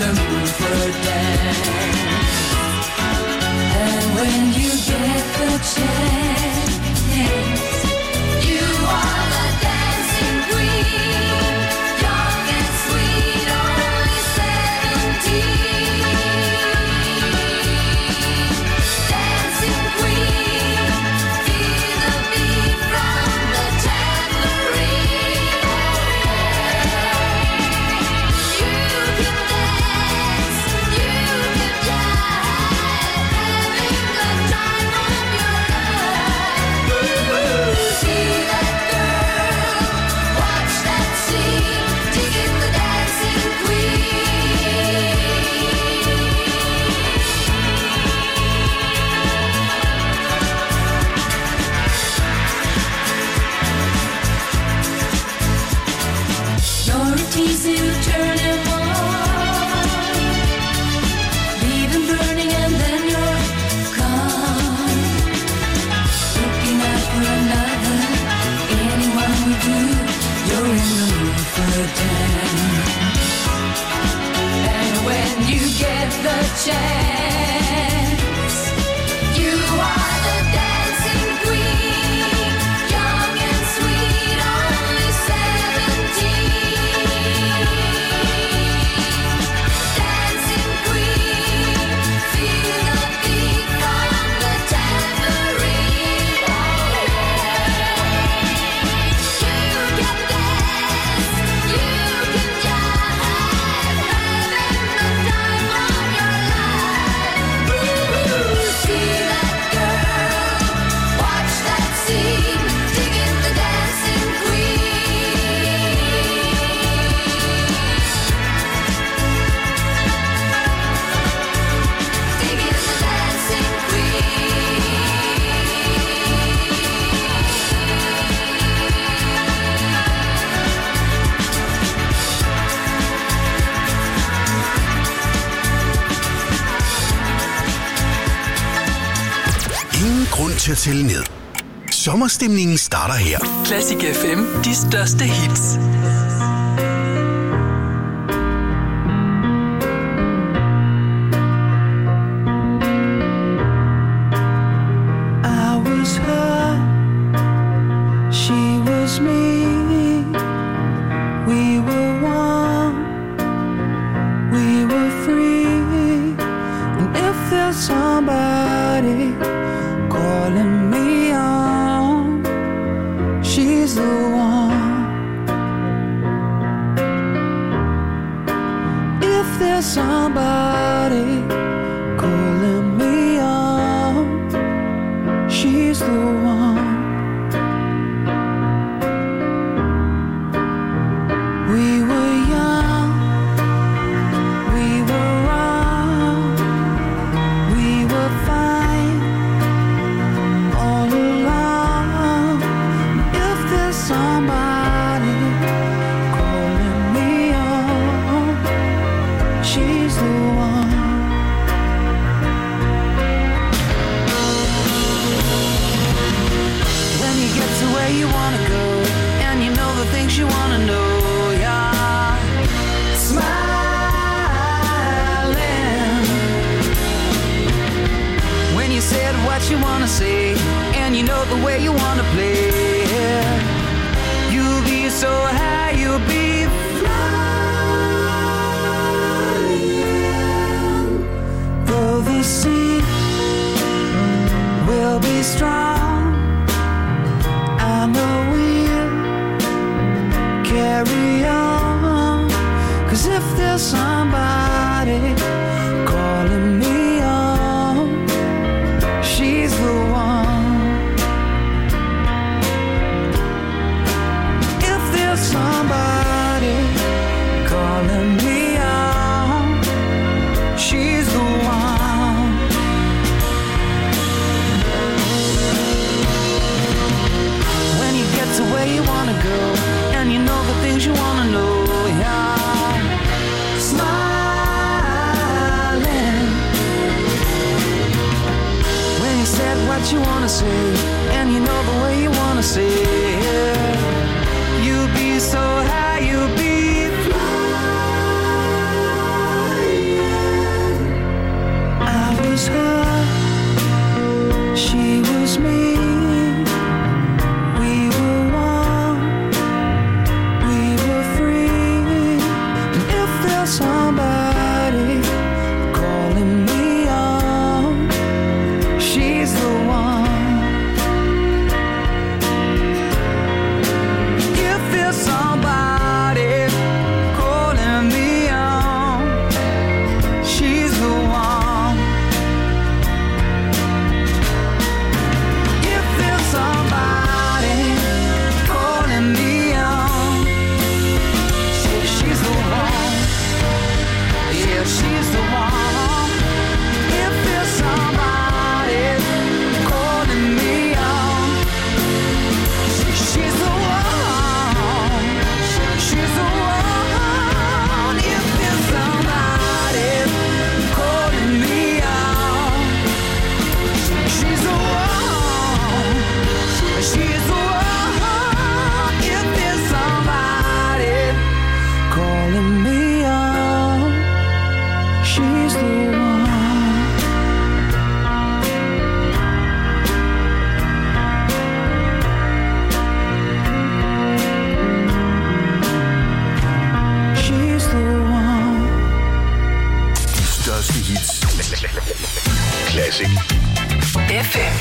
the mood for a dance. And when you get the chance, you are the dancing queen, young and sweet, only 17. Dancing queen, feel the beat from the tambourine. You can dance, you can jive, having the time of your life. See that girl, watch that scene, digging the dancing queen. You're a teasy to turn him on, leave him burning and then you're gone. Looking out for another, anyone will do. You're in the mood for a dance. And when you get the chance, you are the dancing queen, young and sweet, only 17. Dancing queen, feel the beat from the tambourine. You can dance, you can jive, having the time of your life. See that girl, watch that scene, digging the dancing queen. Digging the dancing Ingen grund til at tælle ned. Sommerstemningen starter her. Classic FM. De største hits. I was her, she was me. We were one, we were free. And if there's somebody calling me on, she's the one. If there's somebody calling me on, she's the one. We were young, we were wrong, we were fine all along. If there's somebody calling me on, she's the one. When you get to where you wanna go, and you know the things you wanna know, yeah. Smiling. When you said what you wanna say, and you know the way you wanna play, you'll be so high, you'll be flying. Though the sea will be strong, I know we'll carry on. 'Cause if there's somebody calling me on, she's the one. If there's somebody calling me on, she's the one. When you get to where you wanna go, and you know the things you wanna know, yeah. Smiling. When you said what you wanna say, and you know the way you wanna say it, you'll be so high, you'll be flying. feel somebody calling me on, she's the one. You feel somebody calling me on, she's the one. You feel somebody calling me on, she's the one. Yeah, she's the one. You feel somebody calling me on, she's the one. She's the one. You feel somebody calling me on, she's the one. She's the one. You feel somebody calling me on, she's the one. She's the one. De største hits. Classic. FM.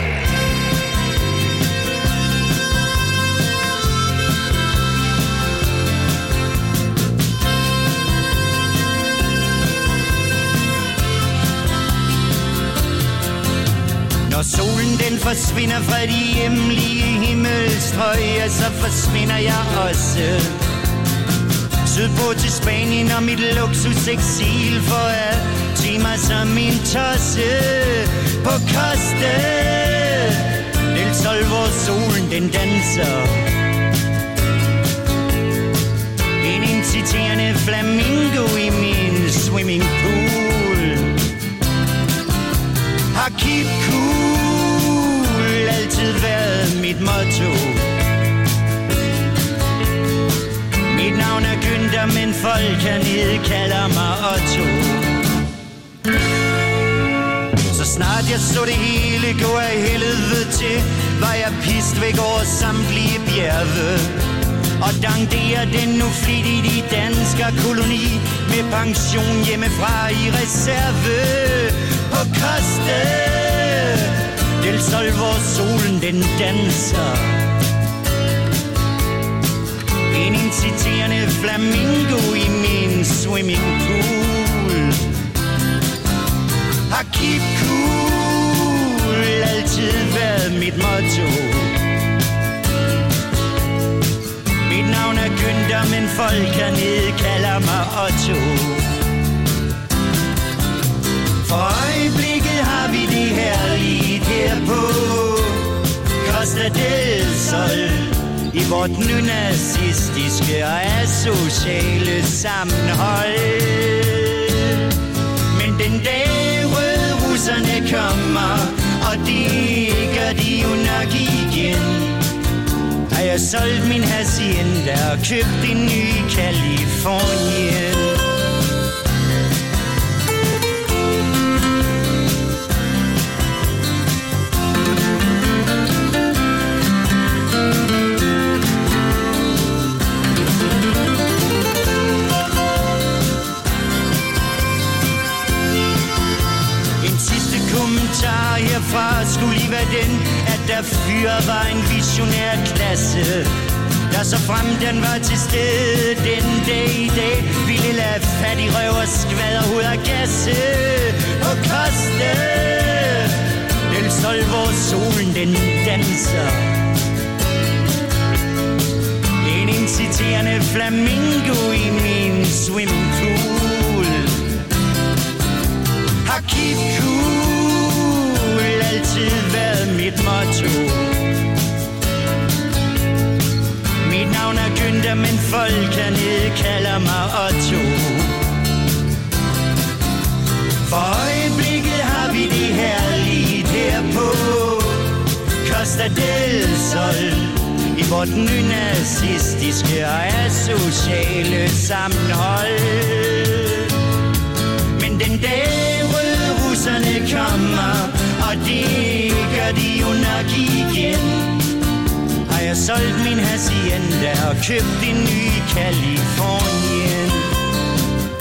Når solen den forsvinder fra de hjemlige himmelstrøg, så forsvinder jeg også sydpå til Spanien og mit luksuseksil for at tage mig som en tosse på Costa del Sol, hvor solen den danser. En inciterende flamingo i min swimmingpool. Har keep cool altid været mit motto. Mit navn er Günther, men folk hernede kalder mig Otto. Så snart jeg så det hele gå af helvede til, var jeg pist væk over samtlige bjerge. Og dankderer den nu flittigt i danskerkoloni, med pension hjemmefra i reserve på Costa del Sol, hvor solen den danser. En inciterende flamingo i min swimmingpool. Har keep cool altid været mit motto. Mit navn er Günther, men folk hernede kalder mig Otto. For øjeblikket har vi det herligt her på Costa del Sol, i vort nynazistiske og asociale sammenhold. Men den dag rødrusserne kommer, og det gør de jo nok igen, har jeg solgt min hacienda og købt en ny i Californien. Herfra skulle lige være den, at der fyret var en visionær klasse, der så frem den var til stede den dag i dag, ville lade fattig røv og skvaderhoved og gasse på Costa del Sol, hvor solen den danser. En inciterende flamingo i min swimmingpool. Har keep cool altid været mit motto. Mit navn er Günther, men folk hernede kalder mig Otto. For øjeblikket har vi det herligt her på Costa del Sol, i vort nynazistiske og asociale sammenhold. Men den dag rødrusserne kommer, og det gør de jo nok igen, har jeg solgt min hacienda og købt en ny i Californien.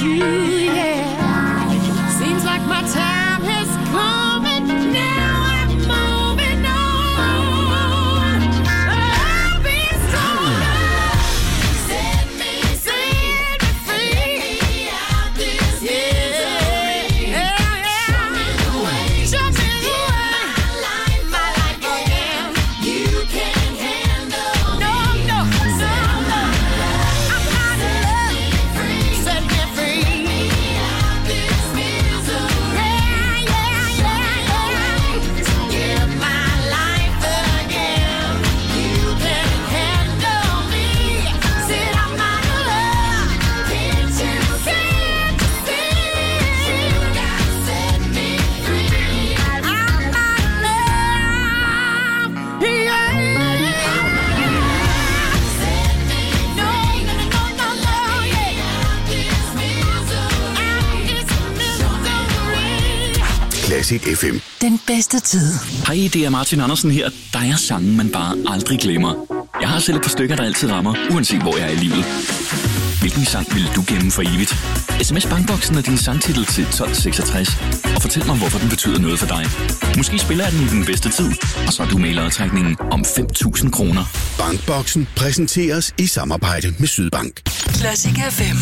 you, yeah. Seems like my time has come and now I'm moving on. I'll be stronger. Set me free out this misery. Yeah. Show me the way. My life again. You can't handle me. No. I'm out of love. Set me free out this misery. Yeah. Give my life again. You can't handle me. Said I'm out of love. Can't you see? You gotta set me free. I'm out of love. Yeah. Set me free. No. Yeah. Out this misery. Classic FM. Den bedste tid. Hej, det er Martin Andersen her. Der er sange, man bare aldrig glemmer. Jeg har selv et par stykker, der altid rammer, uanset hvor jeg er i livet. Hvilken sang vil du gemme for evigt? SMS Bankboksen er din sangtitel til 1266. Og fortæl mig, hvorfor den betyder noget for dig. Måske spiller jeg den i den bedste tid, og så er du med i lodtrækningen om 5.000 kroner. Bankboksen præsenteres i samarbejde med Sydbank. Classic FM.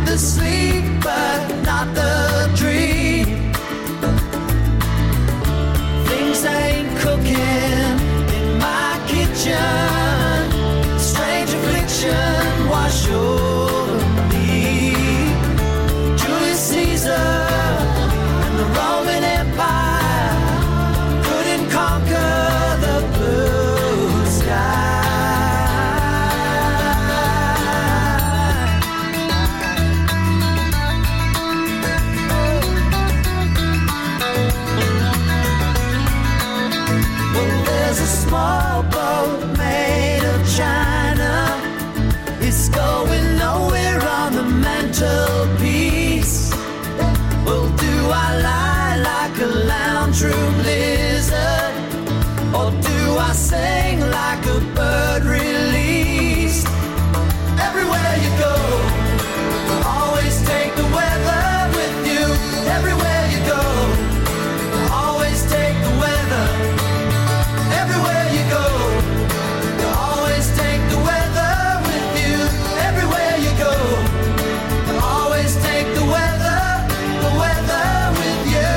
the sleep, but not the dream. Things ain't cooking in my kitchen. Strange affliction wash over me. Julius Caesar and the Roman Empire couldn't conquer the blue sky. There's a small boat made of china. It's going nowhere on the mantelpiece. Well, do I lie like a lounge room lizard? Or do I sing like a bird released? Everywhere you go, always take the weather with you. Everywhere you go, always take the weather. Everywhere you go, you always take the weather with you. Everywhere you go, you always take the weather with you.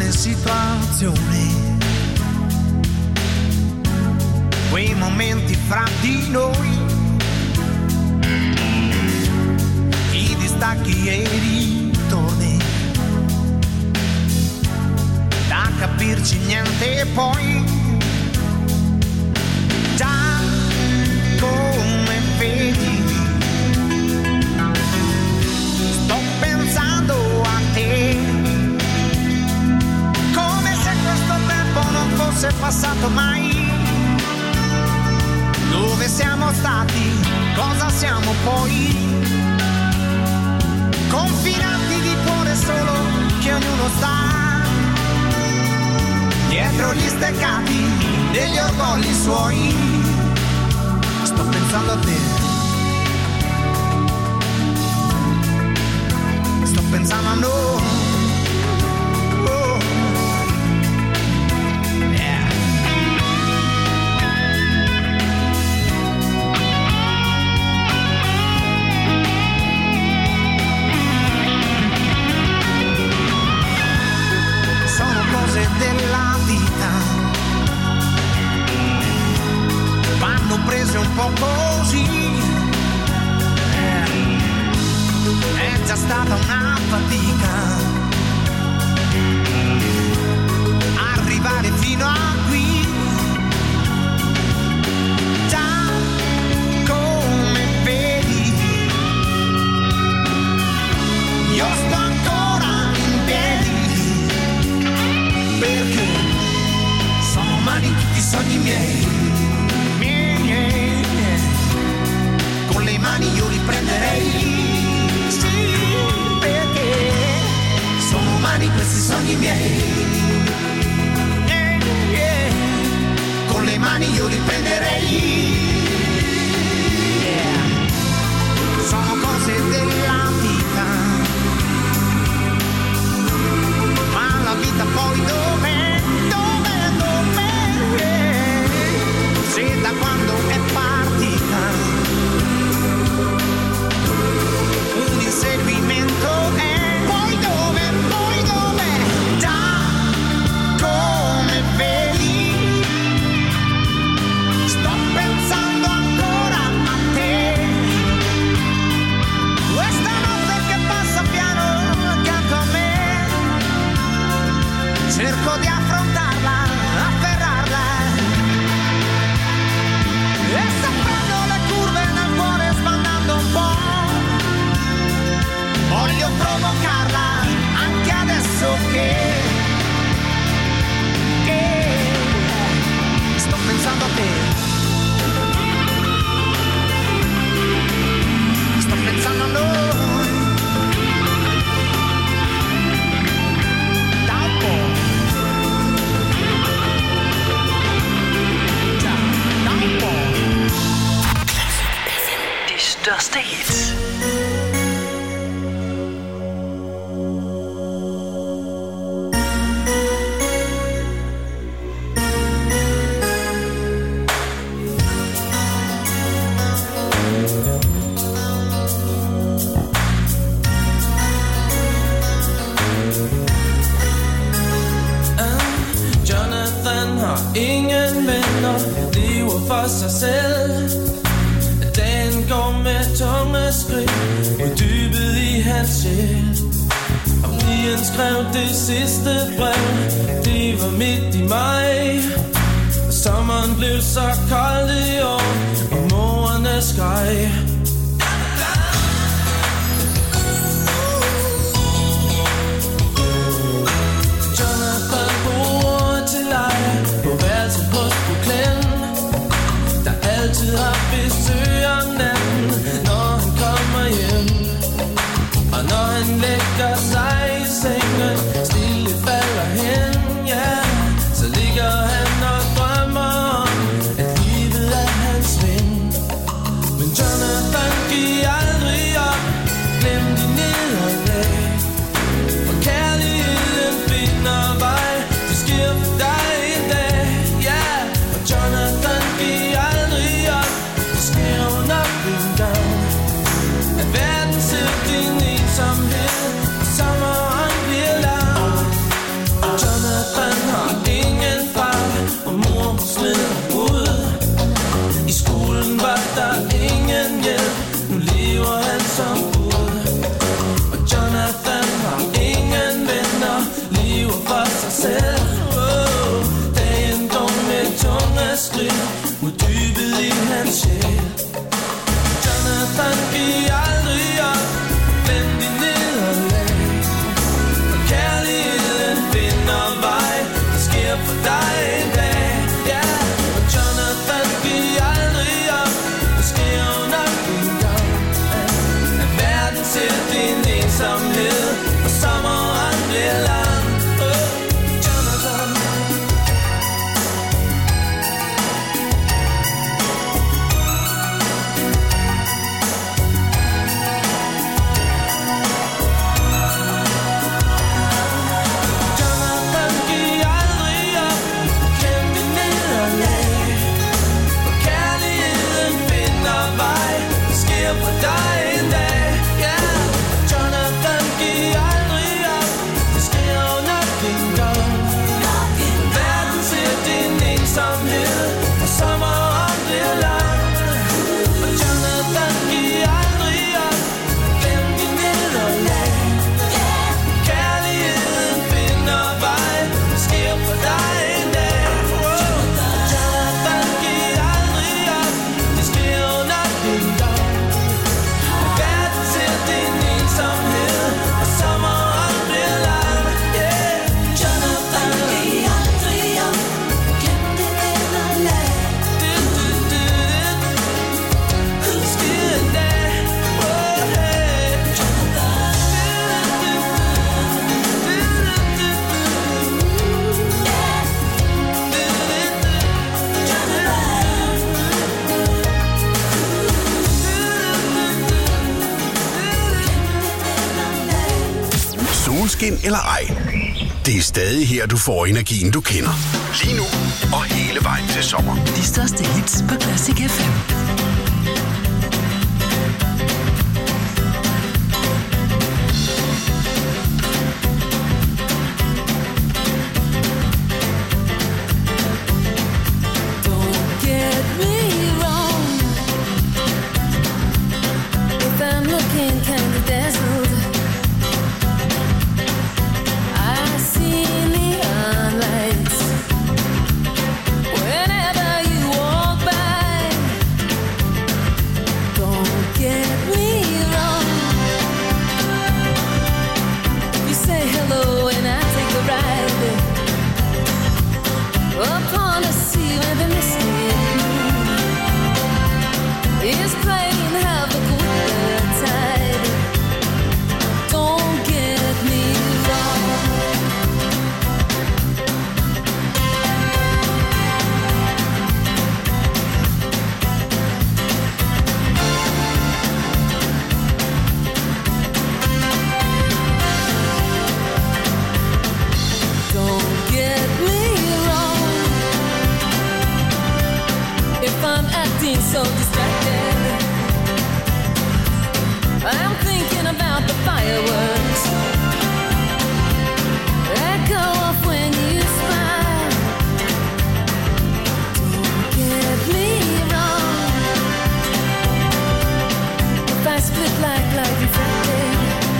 strane situazioni, quei momenti fra di noi, i distacchi e i ritorni, da capirci niente poi, già come vedi, sto pensando a te, come se questo tempo non fosse passato mai. Dove siamo stati, cosa siamo poi? Confinati di cuore solo che ognuno sta dietro gli steccati degli orgogli suoi. Sto pensando a te, sto pensando a noi. Della vita vanno prese un po' così, è già stata una fatica arrivare fino a qui, già come vedi io sto ancora in piedi, perché sono umani tutti i sogni miei, con le mani io li prenderei, sì, perché sono umani questi sogni miei, con le mani io li prenderei, sono cose della vita, ma la vita poi dov'è? Se da quando è partita un inseguimento è, poi dove, già come vedi, sto pensando ancora a te, questa notte che passa piano accanto a me, cerco di affrontarla, afferrarla, e sapendo le curve nel cuore sbandando un po', voglio provocarla anche adesso che sto pensando a te, sto pensando a noi, da un po'. De største hits. Jonathan har ingen venner, lever for sig selv. Dagen går med tunge skridt, uddybet i hans sjæl. Og Brian skrev det sidste brev, det var midt i maj. Og sommeren blev så kold i år, og morerne skreg. Jonathan bor til leje på værelset hos Brooklyn, der altid har besøg om natten, når han kommer hjem. Og når han lægger sig i sengen, stille falder hen, ja, så ligger han og drømmer om, at livet er hans ven. Men Jonathan solskin eller ej. Det er stadig her, du får energien, du kender. Lige nu og hele vejen til sommer. De største hits på Classic FM. So distracted, I'm thinking about the fireworks that go off when you smile. Don't get me wrong, if I split like reflected,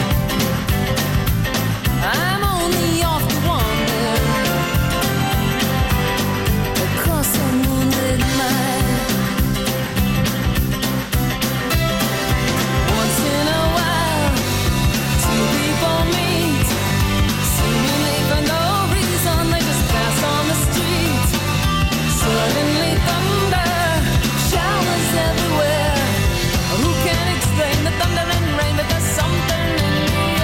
I'm only off to wander across a moonlit mile. Suddenly thunder, showers everywhere. Who can explain the thunder and rain? But there's something in the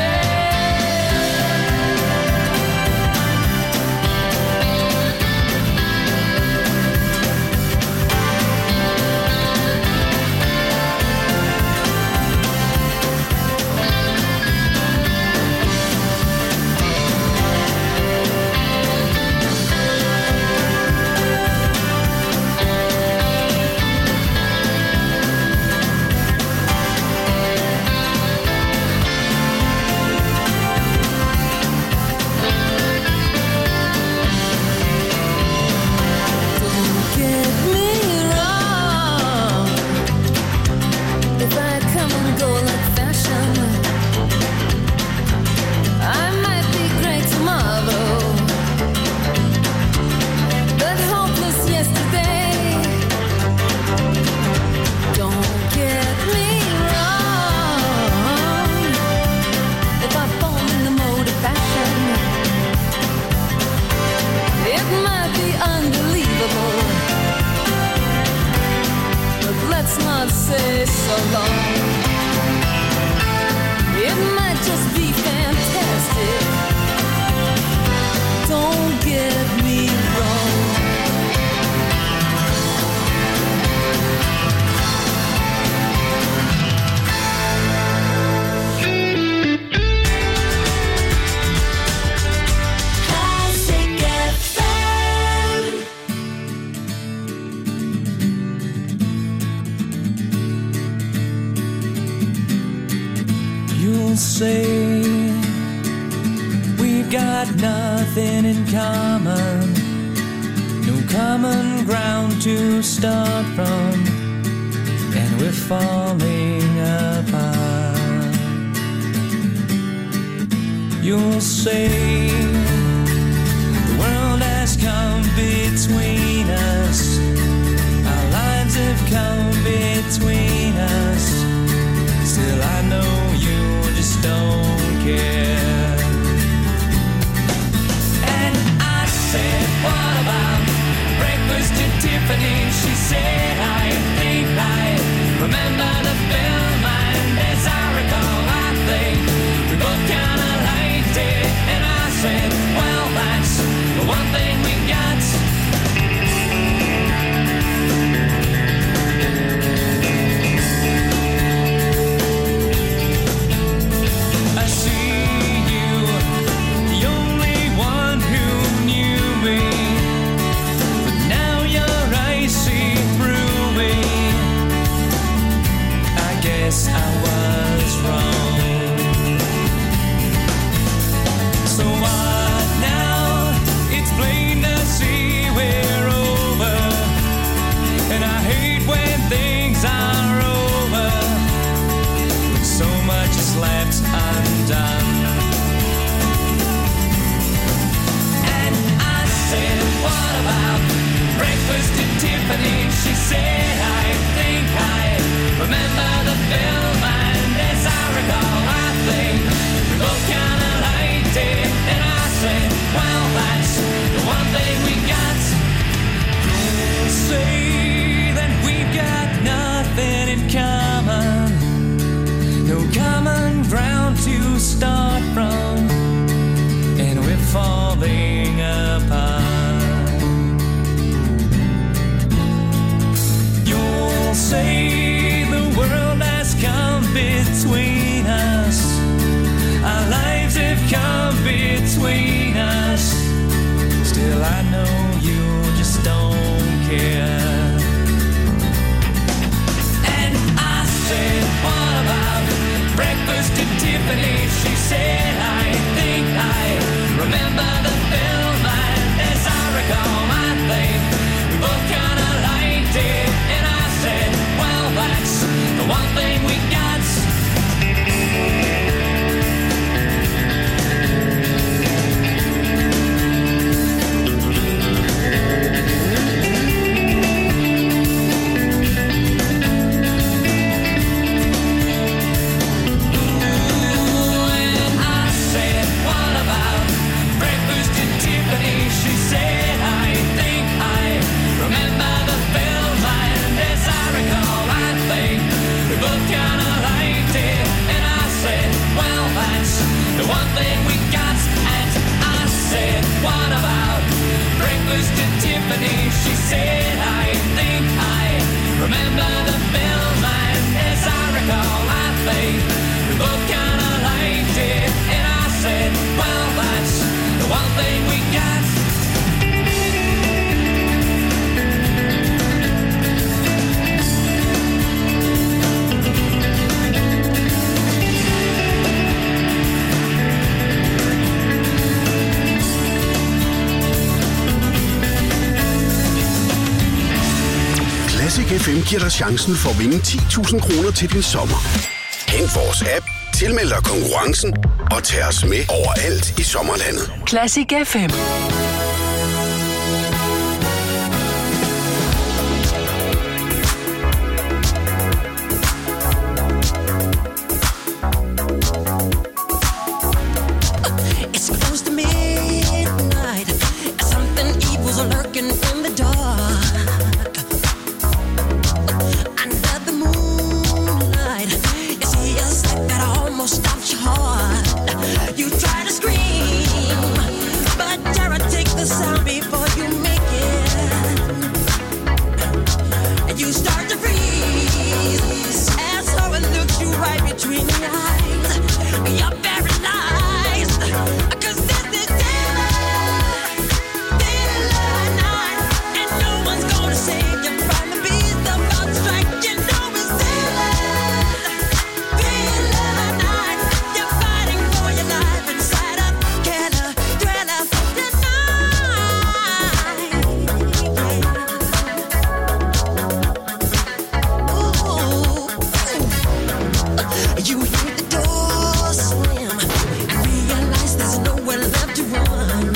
say we've got nothing in common, no common ground to start from, and we're falling apart. You'll say the world has come between us, our lines have come between us. Still I know you just don't care. And I said, what about breakfast at Tiffany's? She said, I think I remember the film, and as I recall, I think we both kinda liked it. And I said, well, that's the one thing we got. offers to Tiffany. She said, I think I remember the film, and as I recall, I think we both kind of liked it. And I said, well, that's the one thing we got. Classic FM giver dig chancen for at vinde 10.000 kroner til din sommer. Hent vores app, tilmeld dig konkurrencen og tag os med overalt i sommerlandet. Classic FM. It's close to midnight. Something evil's lurking in the dark. Under the moonlight, you see a sight that almost stops your heart. You try to scream, but terror takes the sound before you make it. And you start to freeze as horror looks you right between the eyes. You're paralyzed, 'cause this is daylight, daylight night, and no one's gonna save you from the beast about to strike. You know it's daylight, daylight night. You're fighting for your life inside a killer thriller tonight. You hear the door slam and realize there's nowhere left to run.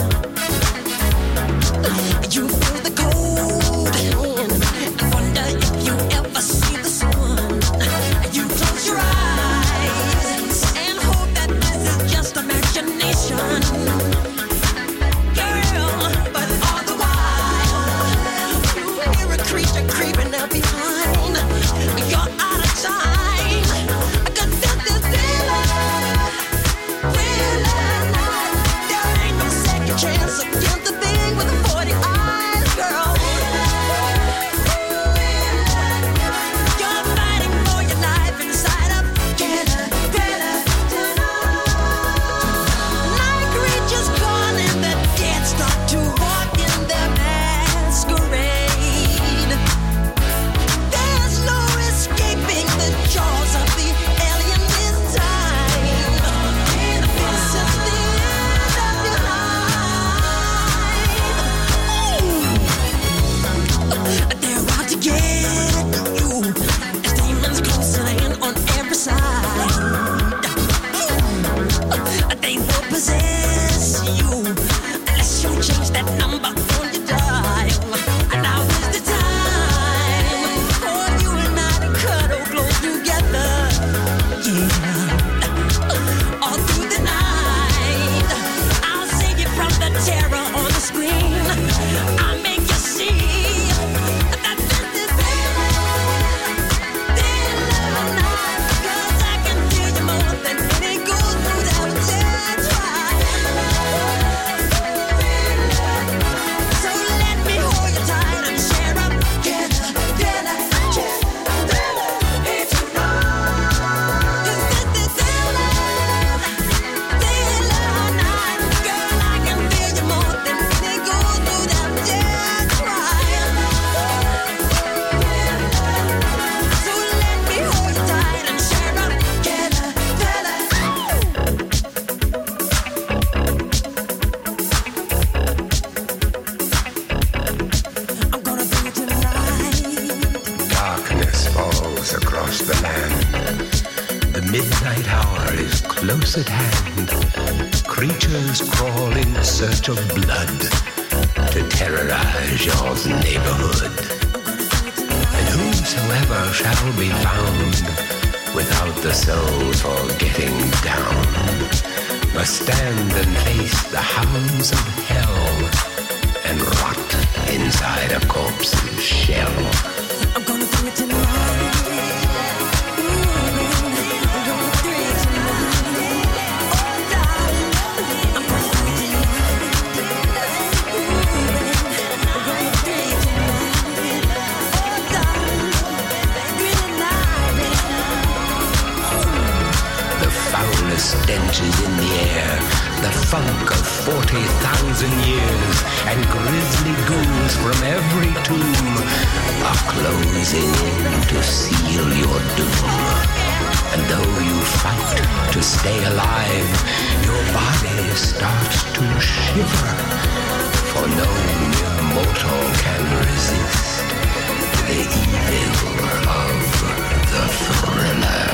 You feel the cold hand and wonder if you ever see the sun. You close your eyes and hope that this is just imagination. Girl, but all the while you hear a creature creeping up behind. You're out of time, 'cause this is daylight, daylight night. There ain't no second chance against the thing with the 40 eyes, girl. You're fighting for your life inside a killer thriller tonight. Night creatures calling, the dead start to walk in their masquerade. There's no escaping the jaws of the alien this time. This is the end of your life. They're out to get you. As demons closing in on every side. They will possess you unless you change that number on your dial. And now is the time for you and I to cuddle close together. Yeah. All through the night, I'll save you from the terror on the screen. I'll make you see that this is daylight, daylight night. 'Cause I can feel you more than any goes through that dead try. So let me hold you tight and share up together, together, together. It's tonight. 'Cause this is daylight, daylight night. Girl, I can feel you more than any goes through that dead try. So let me hold you tight and share up together, together. I'm gonna do it tonight. Darkness falls across the land. The midnight hour is close at hand. Creatures crawl in search of blood to terrorize your neighborhood. And whosoever shall be found without the soul for getting down must stand and face the hounds of hell and rot inside a corpse's shell. I'm gonna do it tonight. I'm gonna do it tonight. in the air. The funk of 40,000 years, and grisly ghouls from every tomb are closing in to seal your doom. And though you fight to stay alive, your body starts to shiver, for no mere mortal can resist the evil of the thriller.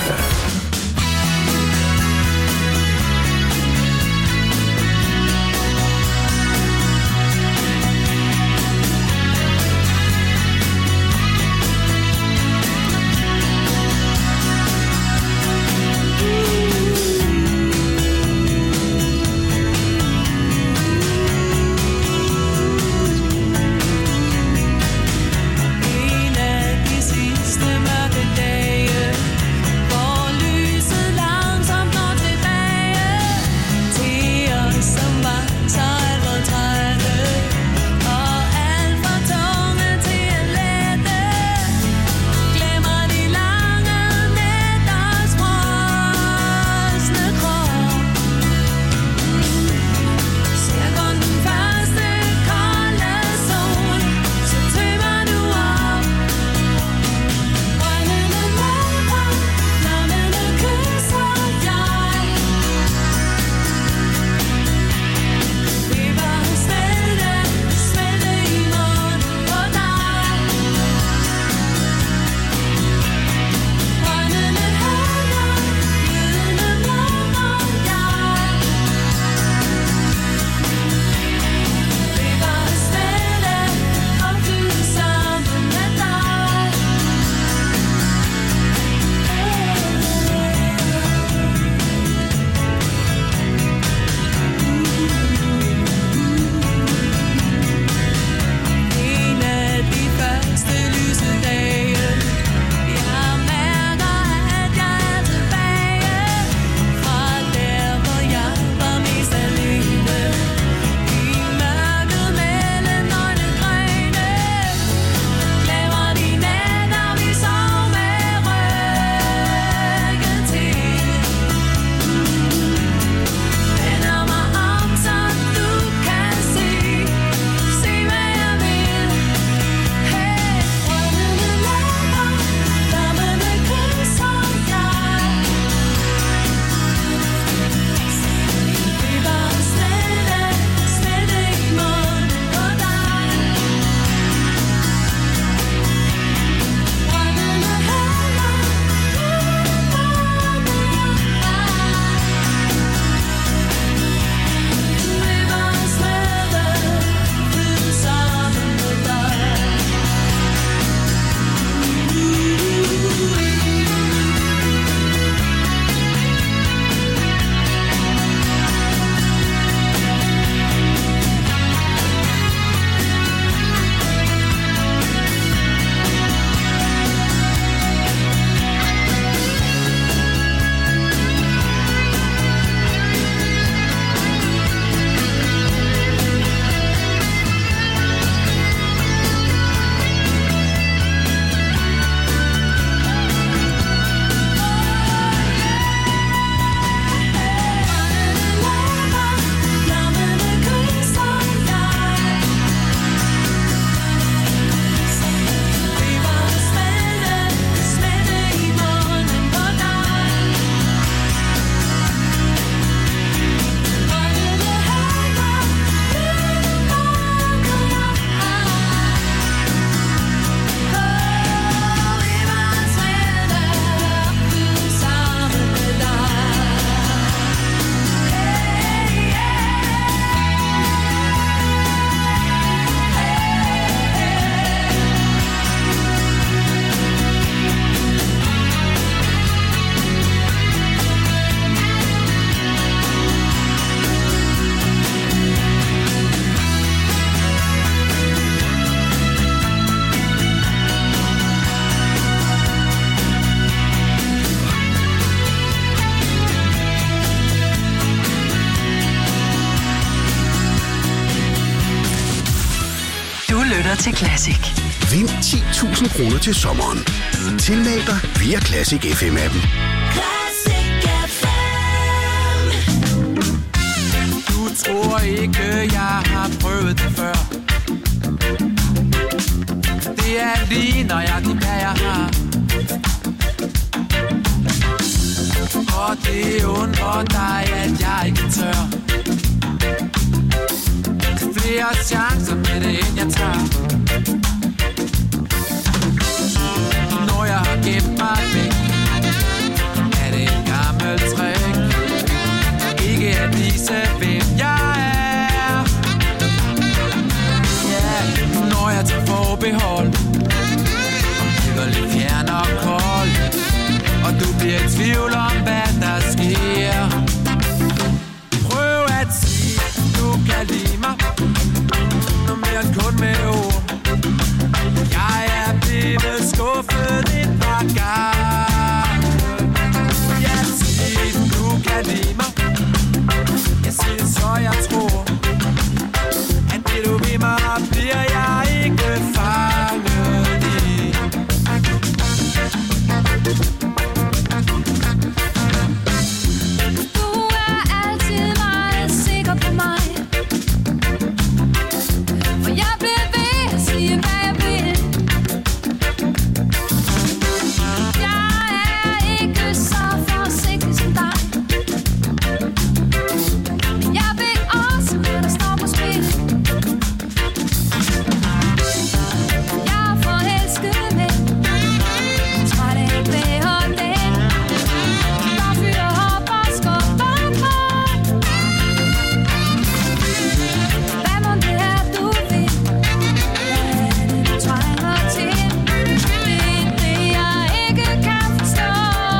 lytter til Classic. Vind 10.000 kroner til sommeren. Tilmeld dig via Classic FM-appen. Classic FM. tror ikke, jeg har prøvet det før. Det er lige nøjagtigt, hvad jeg har. Og det undrer dig, at jeg ikke tør. Flere chancer med det, end jeg tager. Når jeg har gemt mig væk, er det en gammel trick. Ikke at vise, hvem jeg er. Ja, når jeg tager forbehold og bliver lidt fjern og kold, og du bliver i tvivl om, hvad der sker. Prøv at sige, du kan lide mig, noget mere end kun med ord. Jeg er blevet skuffet et par gange. Jeg siger, du kan lide mig. Jeg siger, så jeg tror, at det du vil mig, bliver jeg ikke fanget i. Du er altid meget sikker på mig, og jeg bliver ved at sige, hvad jeg vil. Jeg er ikke så forsigtig som dig. Jeg ved også, hvad der står på spil. Jeg er forelsket med, tror det ikke vil holde den. Der fyrer op og skubber på. Hvad må det er, du vil? Hvad er det, du trænger til? Det er det, jeg ikke kan forstå.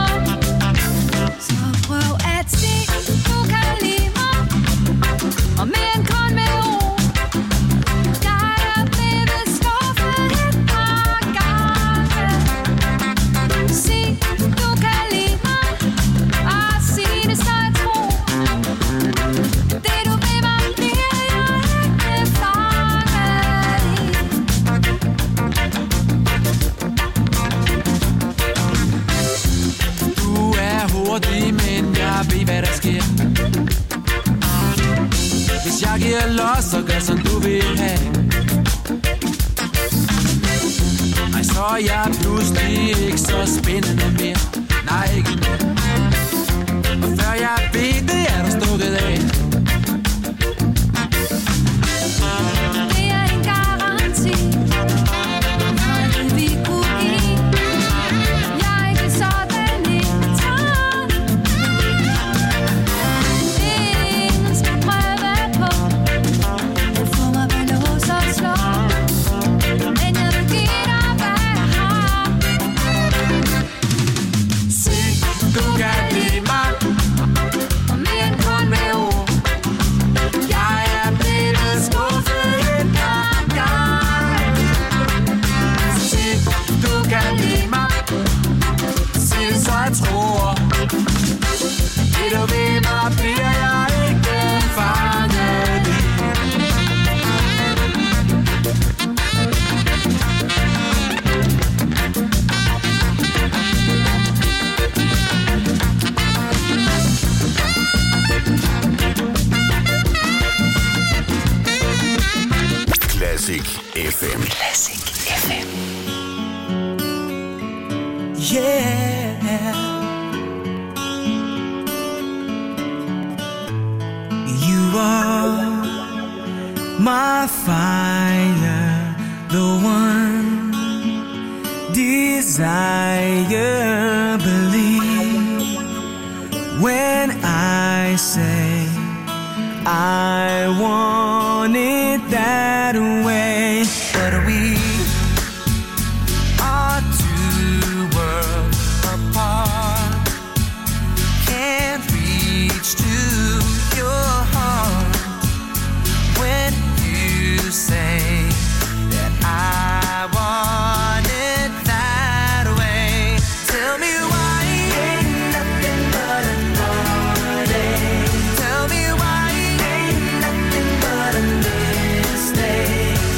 Så prøv at se, du kan lide mig, og mere end kun med ord. Jeg er blevet skuffet et par gange. Sig, du kan lide mig, og sig det, så jeg tror. Det du vil mig, bliver jeg ikke fanget i. Du er hurtig, men jeg ved, hvad der sker. Hvis jeg giver los, så gør som du vil have. Ej, så er jeg pludselig ikke så spændende mere. Nej, ikke mere. Og før jeg ved det, er du stukket af. Det er en garanti, noget vi kunne give. Jeg er ikke sådan en træn. Ingen skal prøve på at få mig ved lås og slå. Men jeg vil give dig, hvad jeg har. Sig, du kan lide mig, Og mere end kun med ord. jeg er blevet skuffet et par gange. Sig, du kan lide mig, sig så jeg tror. Det du ved mig, bliver jeg ikke fanget i. Classic FM. Classic FM. Yeah, you are my fire, the one desire. Believe when I say I want it that way, but we are two worlds apart. Can't reach to your heart when you say that I want it that way. Tell me why ain't nothing but a heartache. Tell me why ain't nothing but a mistake.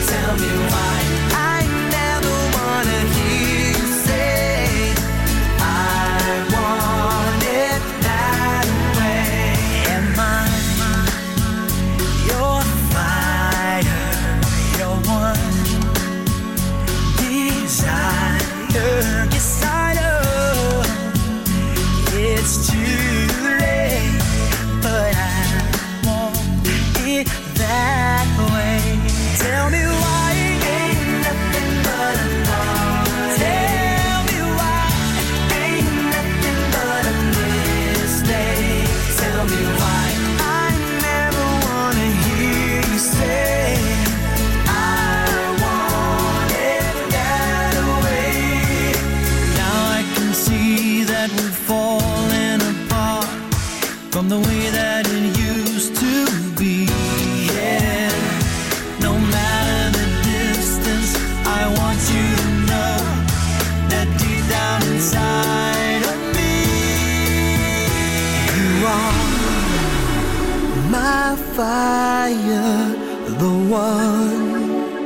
my fire, the one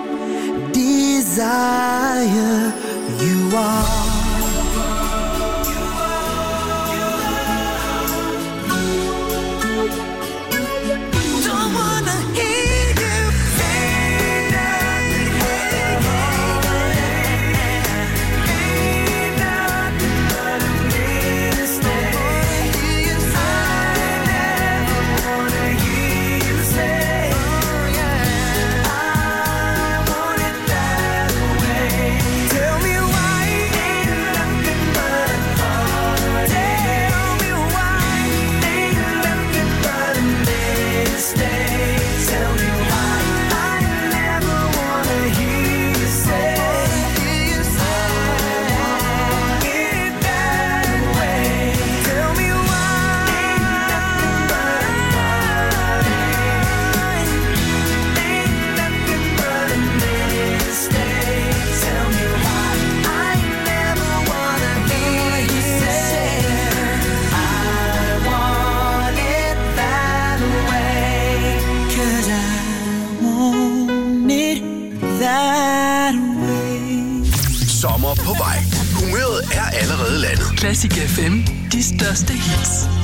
desire you are. Sommer på vej. Humøret er allerede landet. Classic FM. De største hits.